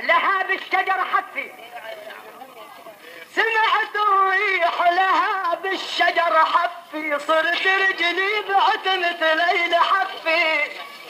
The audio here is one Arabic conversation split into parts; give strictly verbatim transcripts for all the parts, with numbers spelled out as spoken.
لها بالشجر حفي، سمعت الريح لها بالشجر حفي، صرت رجلي بعتمة ليل حفي.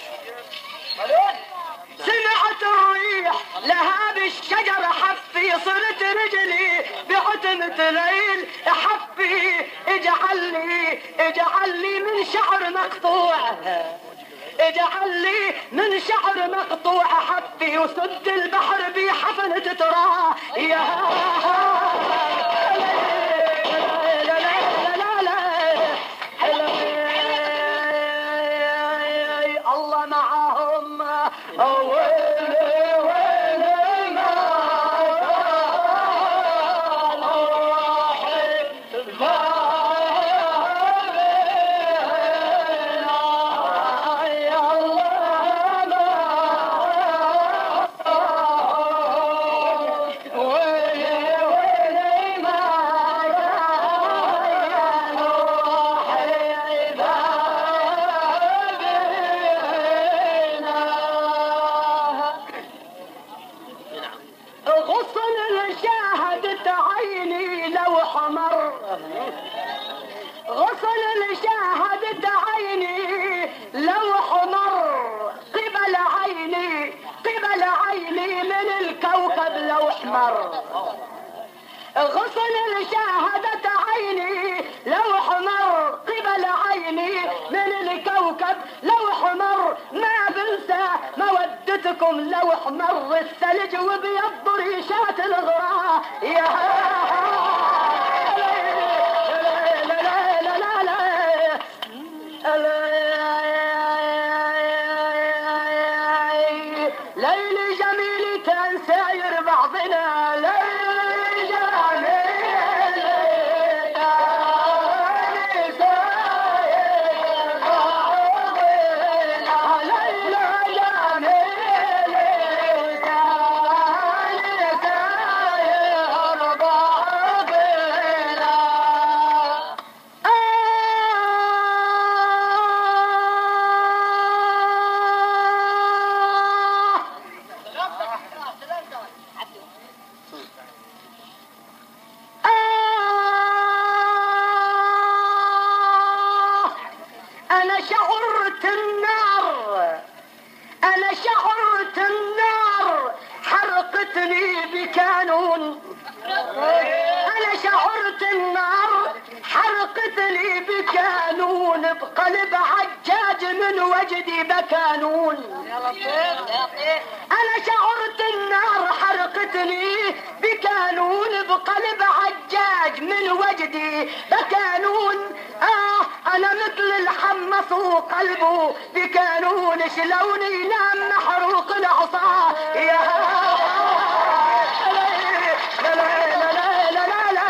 سمعت الريح لها بالشجر حفي، صرت رجلي بعتمة ليل حفي. اجعل لي اجعل لي من شعر مقطوع، اجعل لي من شعر مقطوع حفي، وسد البحر بحفنة تراه. يا الله معهم. غصن لشاهدت عيني لوح مر، قبل عيني قبل عيني من الكوكب لوح مر. غصن لشاهدت عيني لوح مر، قبل عيني من الكوكب لوح مر. ما بنسى مودتكم لوح مر، الثلج وبيض ريشات الغراء. يا ليل جميل كان ساير بعضنا، ليل جميل كان ساير بعضنا، ليل جميل كان ساير بعضنا. أنا شعرت النار، أنا شعرت النار حرقتني بكانون. أنا شعرت النار حرقتني بكانون، بقلب عجاج من وجدي بكانون. أنا شعرت النار حرقتني بكانون، بقلب عجاج من وجدي بكانون. آه أنا مثل الحمص وقلبه بكانون، شلون ينام محروق العصا. يا لا لا لا لا لا لا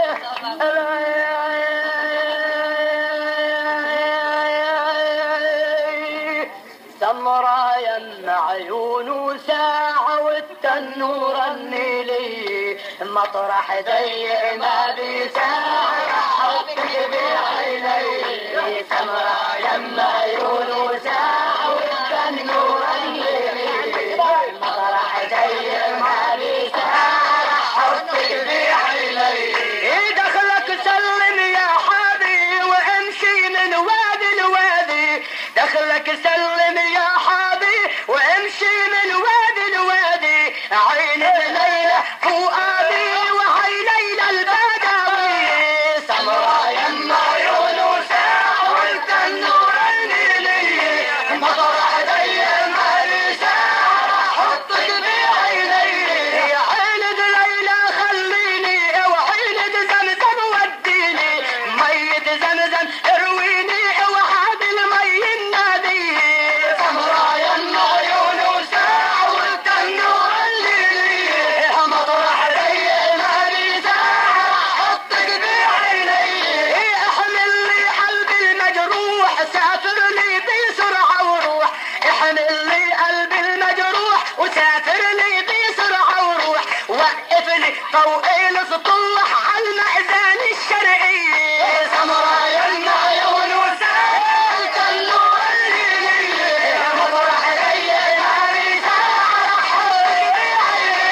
سمرا يم عيون ساعة والتنور النيلي، مطرح ضيق ما بيساعة حطي بعيني. سمرا يم عيون ساعة والتنور النيلي، مطرح ضيق ما بيساعة حطي بعيني. دخلك سلم يا حبي وامشي من وادي الوادي، دخلك سلم يا حبي وامشي من وادي الوادي. عين الليلة فؤادي وعيني البدوي، سمرا يم عيون ساعة والتنور النيلي، مطرح ضيق ما بيساعة حطك بعيني. يا عيلة ليلى خليني، وعيلة زمزم وديني، مية زمزم ارويني، وهاد المي النادي. سمرا يم عيون ساعة والتنور الليلي، مطرح ضيق ما بيساعة حطك بعيني. احمل لي قلبي المجروح، سافر لي بسرعة وروح. احمل لي قلبي المجروح وسافر لي بسرعة وروح. وقفني فوق السطوح على المأذان الشرقي. سمرا يم عيون ساعة والتنور الليلي، مطرح ضيق ما بيساعة حطك بعيني.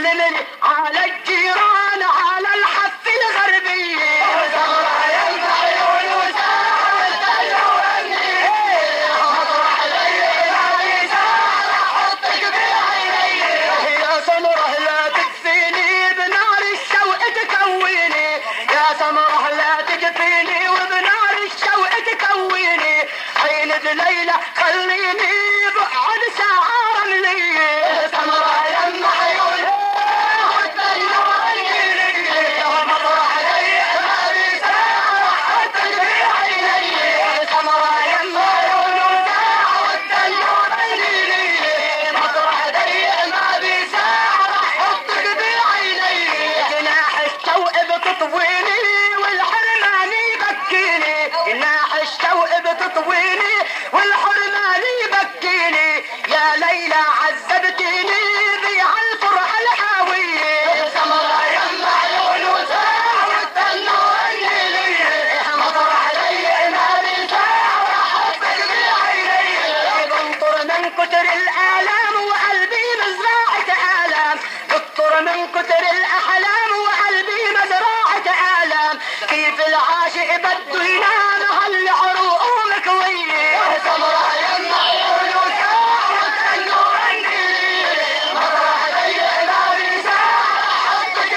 سلمني على الجيران على الحف الغربي سمرة يما عيون وساعة والدلورني مطرح لي ما ساعة حطك بعيني يا سمرة لا تكفيني بنار الشوق تكويني يا سمرة لا تكفيني وبنار الشوق تكويني عيند ليلى خليني بعد ساعة رملي سمرة يما عيون مطرح لي ما ساعة حطك بعيني سمرة يما عيون وساعة والدلورني مطرح لي ما ساعة حطك بعيني جناح الشوق بتطويني والحرمان يبكيني جناح الشوق بتطويني والحرمان يبكيني يا ليلى عذبتيني بهالفرحة الحاوية سمرة يما عيون وساعة والدلورني مطرح لي ما ساعة حطك بعيني بنطر من كتر الآلام وقلبي مزرعة آلام بنطر من كتر الأحلام وقلبي مزرعة آلام كيف العاشق بده ينام هالعروق مكوية سمرة يما عيون وساعة والدلورني مطرح لي ما ساعة حطك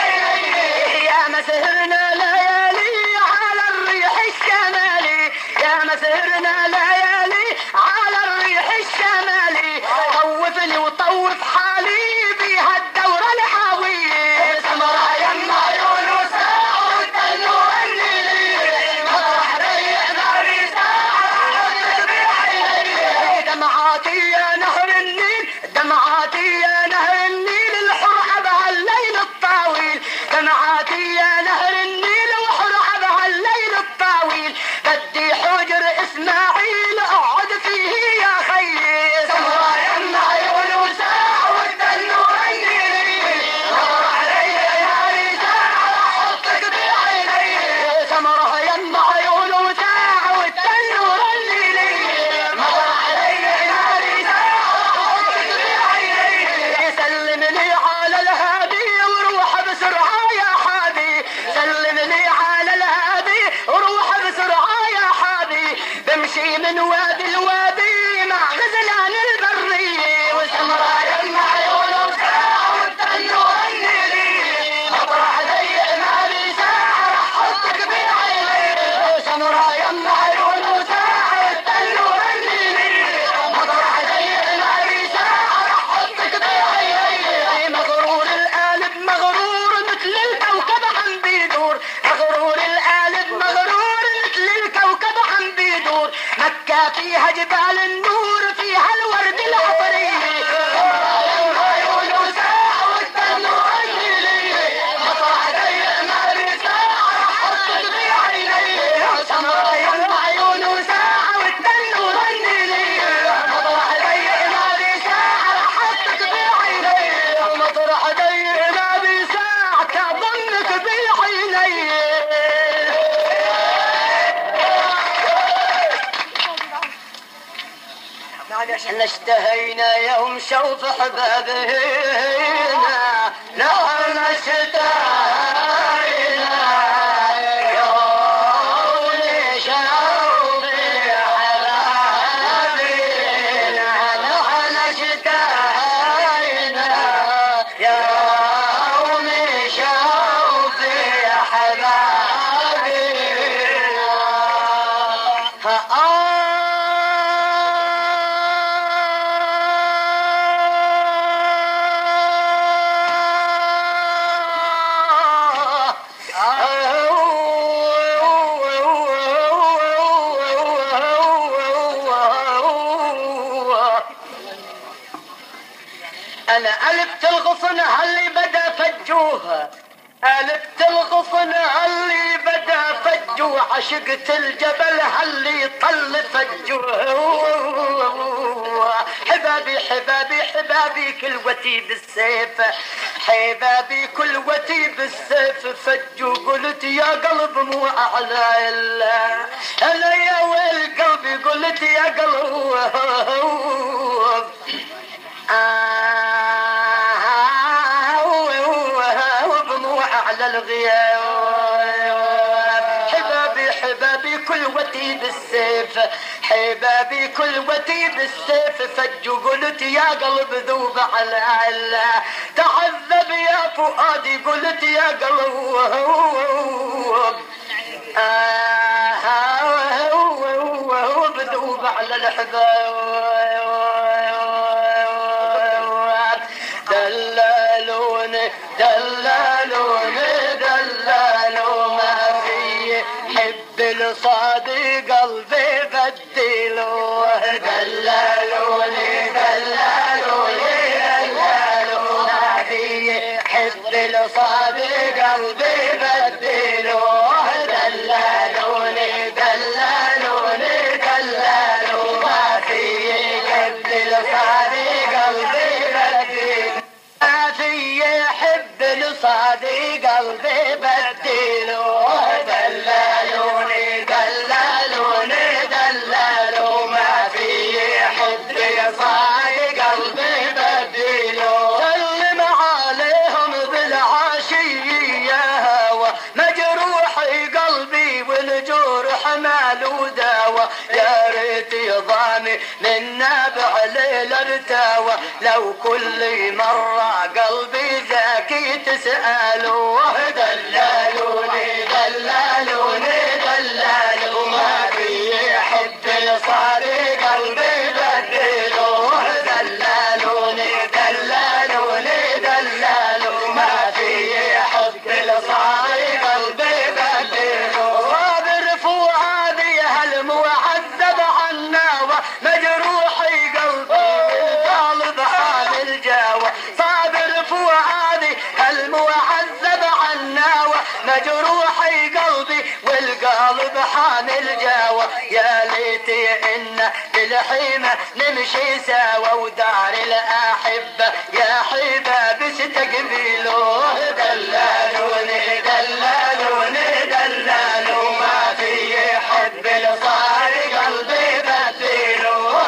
بعيني يا مسهرنا ليالي على الريح الشمالي يا مسهرنا ليالي على الريح الشمالي طوفني وطوف حالي بها الدورة الحاوية سمرة يما عيون وساعة والدلورني مطرح لي ما ساعة حطك بعيني دمعاتي يا نهر النيل دمعاتي يا نهر النيل الحرقة بهالليل الطاويل دمعاتي يا نهر النيل وحرقة بهالليل الطاويل بدي حجر اسماعيل اقعد فيه يا خيي سمرة يما عيون وساعة والدلورني مطرح لي ما ساعة حطك بعيني سمرة يما عيون وساعة والدلورني مطرح لي ما ساعة حطك بعيني سلمني على الهادي وروح بسرعة يا حادي سلمني على الهادي وروح بسرعة يا حادي بمشي من وادي الوادي مع غزلان البرية وسمرة يما عيون وساعة والدلورني مطرح لي ما ساعة حطك بعيني سمرة يما عيون وساعة والدلورني مطرح لي ما ساعة حطك بعيني مغرور القالب مغرور مثل الكوكب عم بيدور مغرور القالب مغرور مثل الكوكب عم بيدور مكة فيها جبال النور فيها الورد العطري سمرة يما عيون وساعة والدلورني مطرح لي ما ساعة حطك بعيني سمرة يما عيون وساعة والدلورني مطرح لي ما ساعة حطك بعيني مطرح لي ما ساعة تظنك بعيني احنا اشتهينا يوم شوف حبابنا نحن اشتهينا يوم شوف حبابنا نحن اشتهينا يوم شوف انا قلبت الغصن هاللي بدا فجوها قلبت الغصن هاللي بدا فجوه عشقت الجبل هاللي طل فجوه حبابي حبابي حبابي كلوتي بالسيف حبابي كلوتي بالسيف فجوا قلت يا قلب مو اعلى الا انا يا ويل قلبي قلت يا قلب آه على الغياب. حبابي حبابي كل وتي بالسيف، حبابي كل وتي بالسيف فجوا قلت يا قلب ذوب على الله، تعذب يا فؤادي قلت يا قلب آه بذوب على الحباب. دلالوني دلالوني دلالوا ما في حب الصادق قلبي بدلوه. دلالوني دلالوني دلالوا ما في حب الصادق قلبي بدلوه. دلالوني دلالوني دلالوا ما في حب الصادق قلبي بدلوه. ما في حب الصادق قلبي بدلوه. دلالوني دلالوني دلالوا ما في حب الصادق قلبي بدلوه. سلم عليهم بالعشية هوى مجروحي قلبي والجرح ماله داوى. يا ريت يضامي من نابع ليل ارتاوى لو كل مرة قلبي ذاكي تسألوه. دلالوني دلالوني دلالوا ما في حب الصادق قلبي بدلوه. دلالوني دلالوني دلالوا ما في حب الصادق قلبي بدلوه. صابر فؤادي هالمعذب عناوة مجروحي قلبي والقلب حامل جاوة. صابر فؤادي هالمعذب عناوة مجروحي قلبي والقلب حامل جاوة. يا ليتي إن بالحيمة نمشي سوا ودار الأحبة يا حباب استقبلوه. دلالوني دلالوني دلالوا ما في حب الصادق قلبي بدلوه.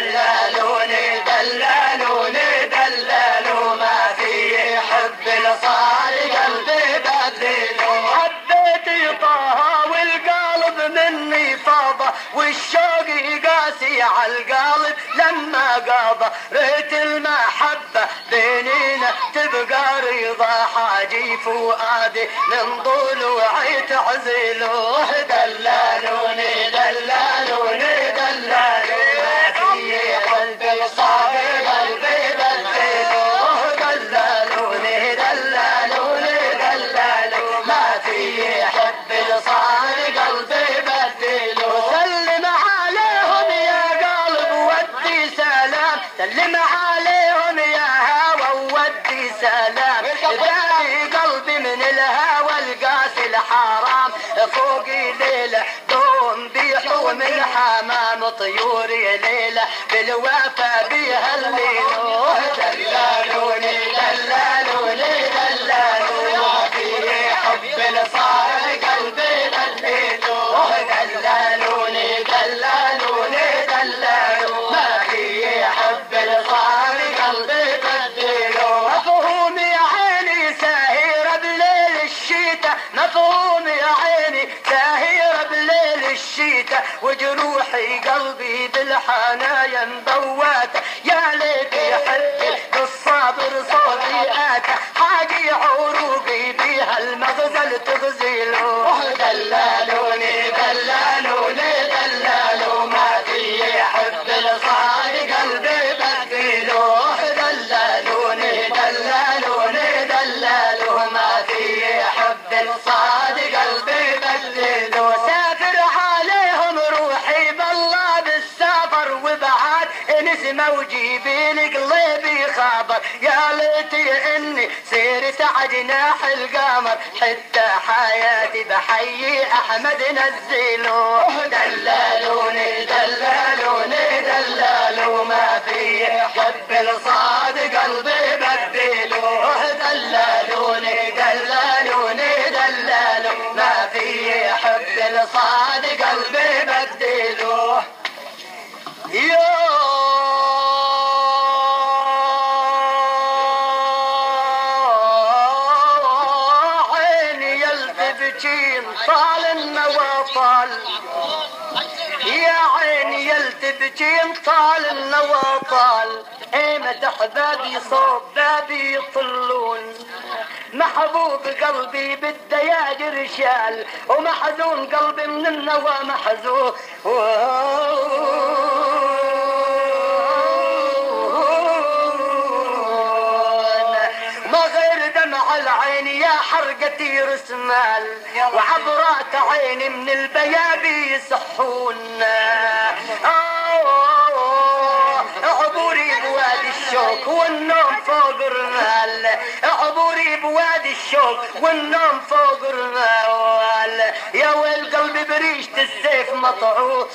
دلالوني دلالوني دلالوا ما في حب الصادق قلبي بدلوه. حبيت طه والقلب مني فاضة والشوق قاسي عالقلب لما قاضى. ريت المحبة بيننا تبقى رضا حاجي فؤادي من ضلوعي تعزلوه. دلالوني دلالوني دلالوا ما في قلبي الصادق قلبي بدلوه. دلالوني دلالوني دلالوا ما في حب الصادق قلبي بدلوه. سلم عليهم يا قلب ودي سلام، سلم عليهم يا هوى ودي سلام. داري قلبي من الهوى القاسي الحرام فوقي ليلة دوم بيحوم الحمام طيوري ليلة بالوفا بيها الليلوه. دلالوني دلالوني دلالوا ما في حب الصادق قلبي بدلوه. دلالوني دلالوني دلالوا ما في حب الصادق قلبي بدلوه. مفهوم يا عيني ساهرة بليل الشيتا، مفهوم يا عيني ساهرة بليل الشيتا وجروحي قلبي بالحنايا مبواتة. يا ليت يحبي بالصابر صوتي آتى حاجي عروقي بيها المغزل تغزلوه. دلالوني دلالوني دلالوا ما في حب الصادق قلبي بدلوه. دلالوني دلالوني دلالوا ما في حب الصادق قلبي بدلوه. سافر عليهم روحي بالله بالسفر وبعد نسمة وجيبين قلبي خابر. يا ليتي اني سيرت عجناح القمر حتى حياتي بحيي احمد نزلوه. دلالوني دلالوني دلالوا ما في حب الصادق قلبي بدلوه. دلالوني دلالوني دلالوا ما في حب الصادق قلبي بدلوه. يا طال يا عيني يلتبكي طال النوى طال ايمة احبابي صوب بابي يطلون محبوب قلبي بالدياجر شال ومحزون قلبي من النوى محزون ما غير دمع العين يا حرقتي رسمال وعبرات عيني من البيابي يصحون عبوري بوادي الشوق والنوم فوق الرمال عبوري بوادي الشوق والنوم فوق الرمال يا ويل قلبي بريشة السيف مطعون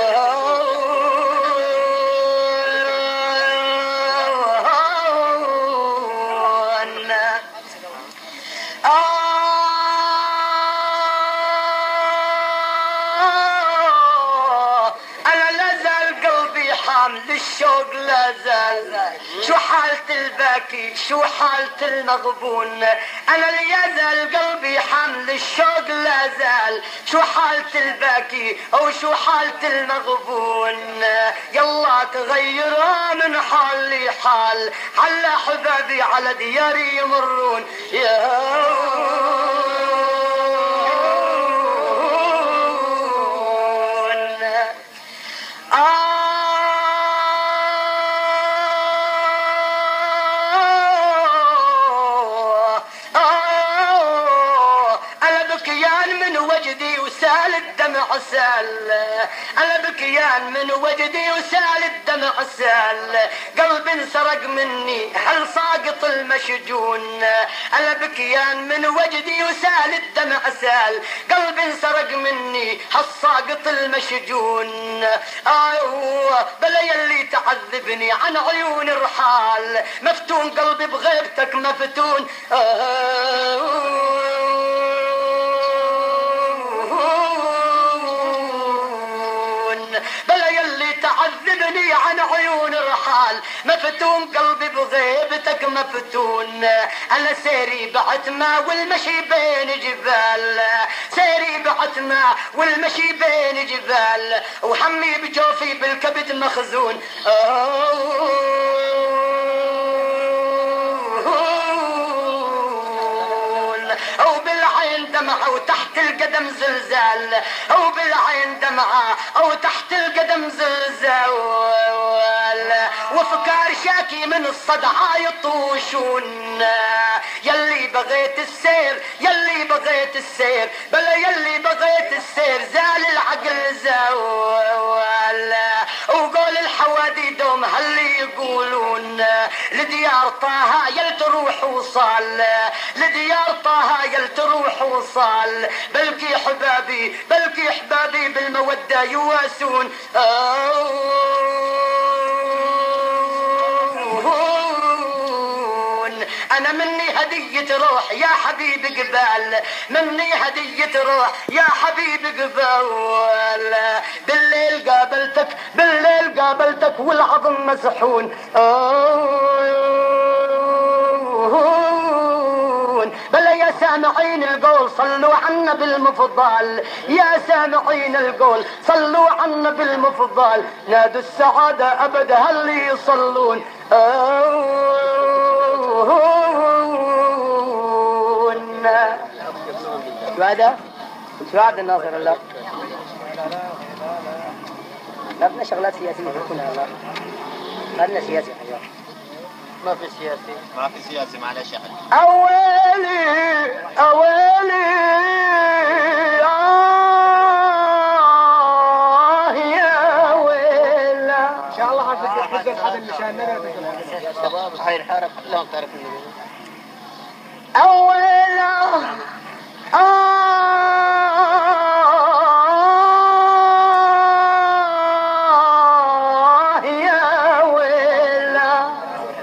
للشوق لا زال شو حالة الباكي شو حالة المغبون انا اللي يزال قلبي حامل الشوق لا زال شو حالة الباكي او شو حالة المغبون يلا تغيرها من حال لحال على حبابي على دياري يمرون يا سال انا بكيان من وجدي وسال الدمع سال قلب انسرق مني هل ساقط المشجون انا بكيان من وجدي وسال الدمع سال قلب انسرق مني هل ساقط المشجون ايوه بلا يلي تعذبني عن عيون الرحال مفتون قلبي بغيبتك مفتون آه تعذبني عن عيون الرحال مفتون قلبي بغيبتك مفتون انا سيري بعتمة والمشي بين جبال سيري بعتمة والمشي بين جبال وحمي بجوفي بالكبد مخزون او بالعين دمعة وتحت القدم زلزال او بالعين دمعة او تحت القدم زلزال وفكار شاكي من الصدعة يطوشون يلي بغيت السير يلي بغيت السير بلا يلي بغيت السير زال العقل زوال وقول الحوادي دوم هل يقولون لديار طه يل تروح وصال لديار طه يل تروح وصال بلكي حبابي بلكي حبابي بالمودة يواسون أنا مني هدية روح يا حبيب قبال مني هدية روح يا حبيب قبال بالليل قابلتك بالليل قابلتك والعظم مسحون بلا يا سامعين القول صلوا عنا بالمفضل يا سامعين القول صلوا عنا بالمفضل نادوا السعادة أبدا هل يصلون شو هذا؟ شو هذا الناصر الله؟ لا بدنا شغلات سياسية كلها ما بدنا سياسي ما في سياسي ما في سياسي معلش يا حبيبي أولي أولي آه يا ويلا إن شاء الله حنفز الحد اللي شاننا يا شباب هاي الحارة كلهم تعرف النبي أولا آه يا ويلا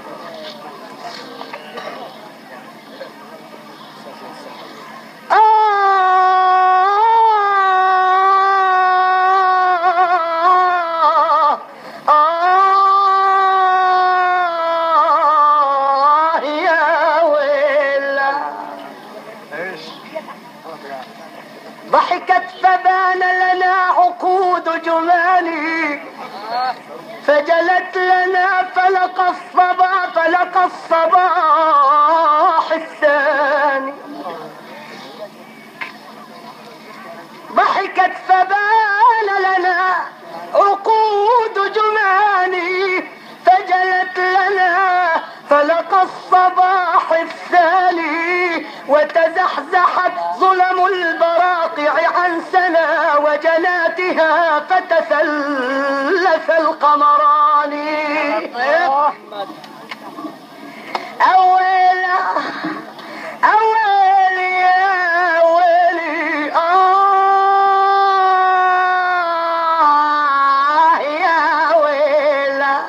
آه آه يا ويلا فلقى الصباح الثاني ضحكت فبان لنا عقود جماني فجلت لنا فلقى الصباح الثاني وتزحزحت ظلم البراقع عن سنا وجناتها فتثلث القمران. أول أول يا ولي آه يا ويلا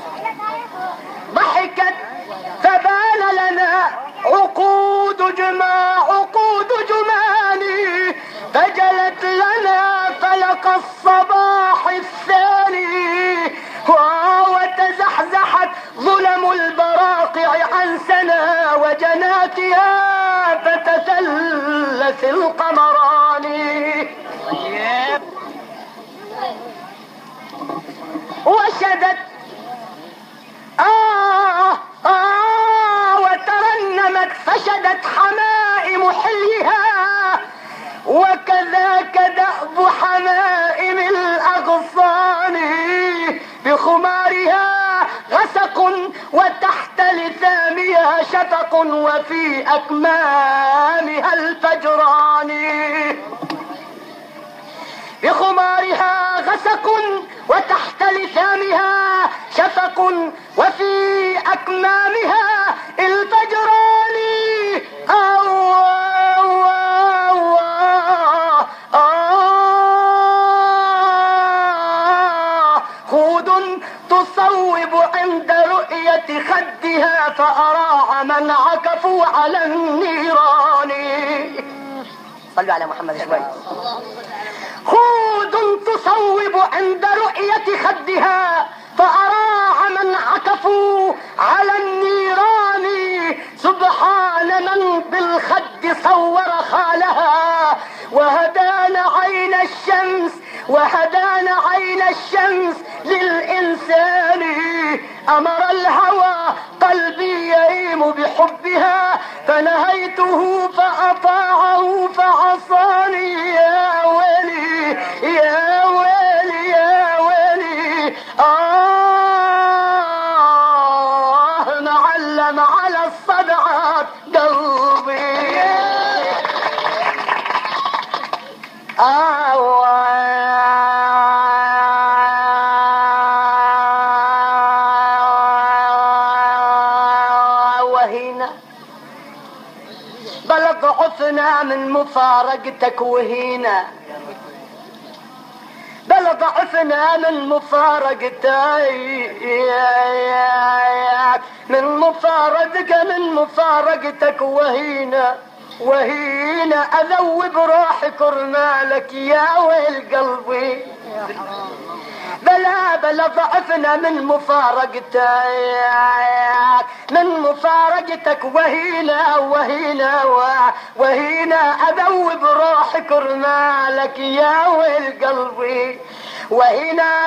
ضحكت فبان لنا عقود جما عقود جماني فجلت لنا فلقى الصباح الثاني وتزحزحت ظلم البراقع عن سنا وجناتها فتثلث القمران. وشدت آه آه وترنمت فشدت حمائم حليها وكذاك دأب حمائم الأغصان بخمارها غسق وتحت لثامها شفق وفي أكمامها الفجران. بخمارها غسق وتحت لثامها شفق وفي أكمامها الفجران. أو أو أو آه خود تصوب عند رؤية خدها فأراع من عكفوا على النيران. صلوا على محمد شوي. خود تصوب عند رؤية خدها فأراع من عكفوا على النيران. سبحان من بالخد صور خالها وهدان عين الشمس وهدان عين الشمس للإنسان. أمر الهوى قلبي يئيم بحبها فنهيته فأطاعه فعصاني. يا ويلي يا ويلي يا ويلي آه معلم على الصدعات قلبي. آه وهنا بل ضعفنا من مفارقتك وهنا بل ضعفنا من مفارقتك من مفارقتك من مفارقتك وهنا وهنا أذوب روح كرمالك يا ويل قلبي. بلا بلا ضعفنا من مفارقتك من مفارقتك وهنا وهنا وهنا أذوب روح كرمالك يا ويل قلبي. وهنا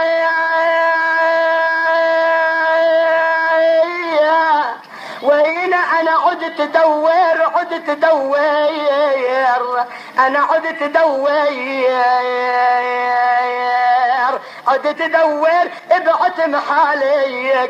وهنا أنا عدت دوير عدت دوير أنا عدت دوير عدت دوير ابعت محاليك.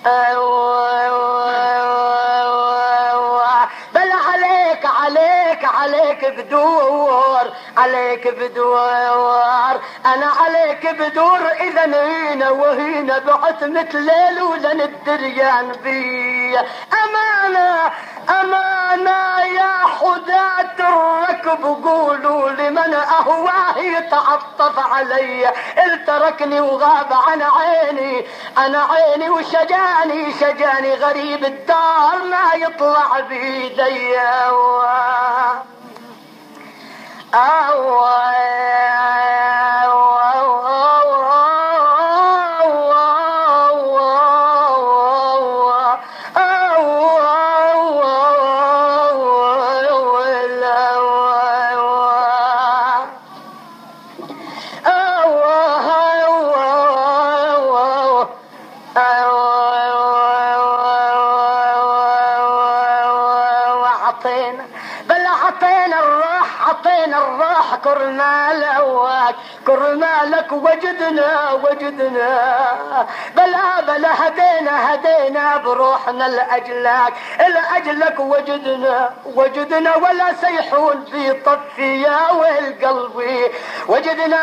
بل عليك عليك عليك بدور عليك بدور أنا عليك بدور. إذا هنا وهنا بعت مثل ليل وذن الدريان بي. أمانة أمانة يا حداة الركب قولوا لمن أهواه يتعطف علي. التركني وغاب عن عيني أنا عيني وشجاني شجاني غريب الدار ما يطلع بيدي. أوه أوه عطينا بل عطينا الروح عطينا الروح كرمال هواك كرمالك وجدنا وجدنا بلا بلا هدينا هدينا بروحنا لأجلك لأجلك وجدنا وجدنا ولا سيحون في طفي يا ويل قلبي وجدنا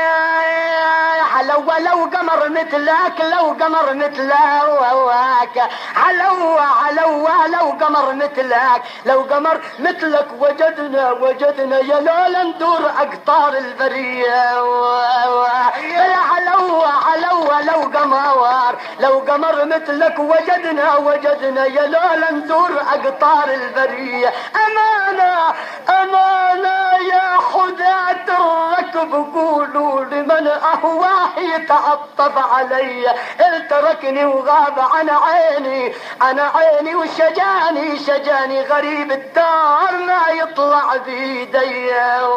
علو لو قمر مثلك لو قمر مثل هواك علو علو لو قمر مثلك لو قمر مثلك وجدنا وجدنا يا لولا ندور اقطار البريه يا علو علو لو قمر لو قمر مثلك وجدنا وجدنا يا لولا ندور اقطار البريه امانه امانه يا حداة الركب قولوا لمن اهواه يتعطف علي تركني وغاب عن عيني عن عيني وشجاني شجاني غريب الدار ما يطلع بيدي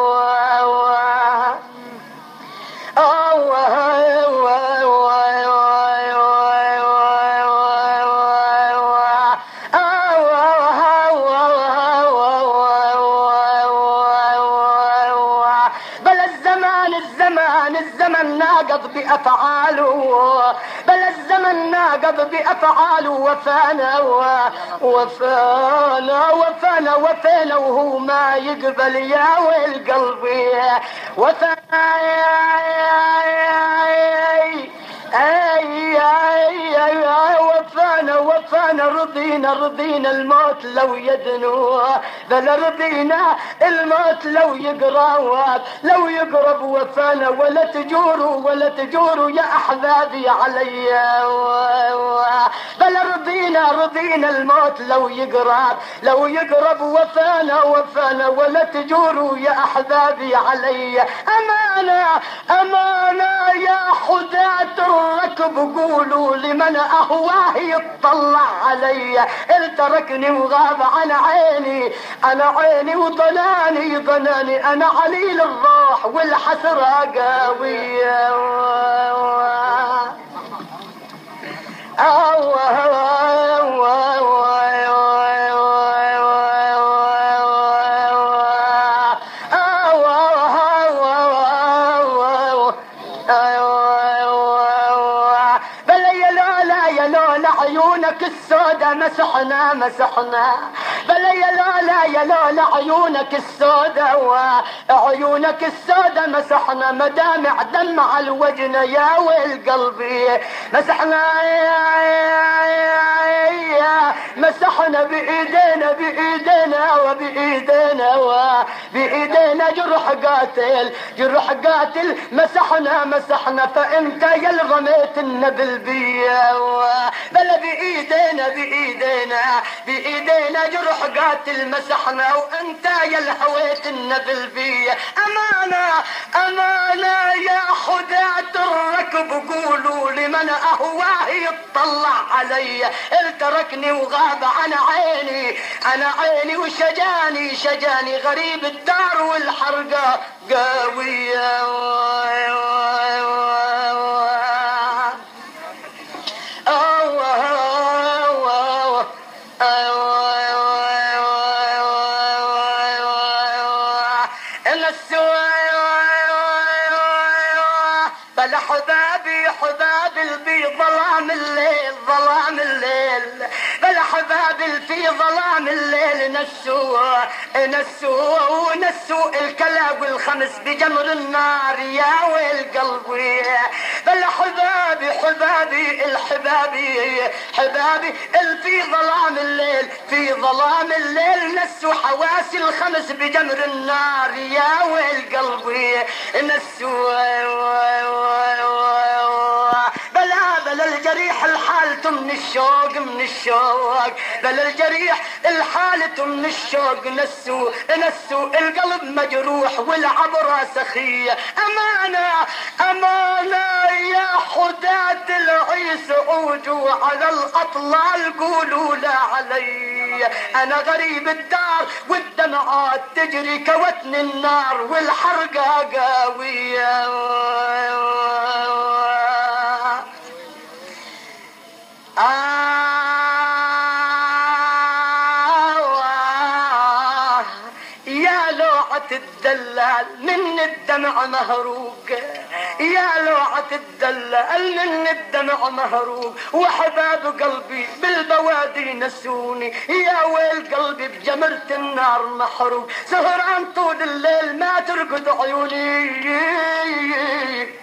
بل الزمان الزمان الزمن ناقض بأفعاله بل الزمن ناقض بأفعاله وفانا وفانا وفانا وفانا وهو ما يقبل يا ويل قلبي وفانا اي اي اي وفانا وفانا رضينا رضينا الموت لو يدنو بل رضينا الموت لو يقرب لو يقرب وفانا ولا تجوروا ولا تجوروا يا احبابي علي بل رضينا رضينا الموت لو يقرب لو يقرب وفانا وفانا ولا تجوروا يا احبابي علي امانه امانه يا حداة الركب قولوا لمن اهواه يطلع علي تركني وغاب عن عيني انا عيني وضناني ضناني انا عليل الروح والحسرة قاوية عيونك السودة مسحنا مسحنا بلا يا لولا يا لولا عيونك السودة وعيونك السودة مسحنا مدامع دمع الوجن يا ويل قلبي مسحنا مسحنا بإيدينا بإيدينا وبإيدينا وبإيدينا جرح قاتل جرح قاتل مسحنا مسحنا فأنت يا الغميت النبل بيا بلا بإيدينا بإيدينا بإيدينا جرح قاتل مسحنا وأنت يا الهويت النبل بيا أمانة أمانة يا حداة الركب قولوا لمن أهواه يطلع علي تركني وغاب عن عيني أنا عيني وشجاني شجاني غريب الدار والحرقة قاوية بل حبابي حبابي في ظلام الليل ظلام الليل بل حبابي في ظلام الليل نسوا نسوا ونسوا الكلاب والخمس بجمر النار يا ويل قلبي بل حبابي حبابي الحبابي حبابي في ظلام الليل في ظلام الليل نسوا حواسي الخمس بجمر النار يا ويل قلبي نسوا بلا بلا الجريح الحالة من الشوق من الشوق بلا الجريح الحالة من الشوق نسوا نسوا القلب مجروح والعبرة سخية أمانة أمانة يا حداة العيس عوجوا على الأطلال قولوا لا علي أنا غريب الدار والدمعات تجري كوتن النار والحرقة قاوية آه لوعة الدلال من الدمع مهروق، يا لوعة الدلال من الدمع مهروق، وحباب قلبي بالبوادي نسوني، يا ويل قلبي بجمرة النار محروق، سهران طول الليل ما ترقد عيوني.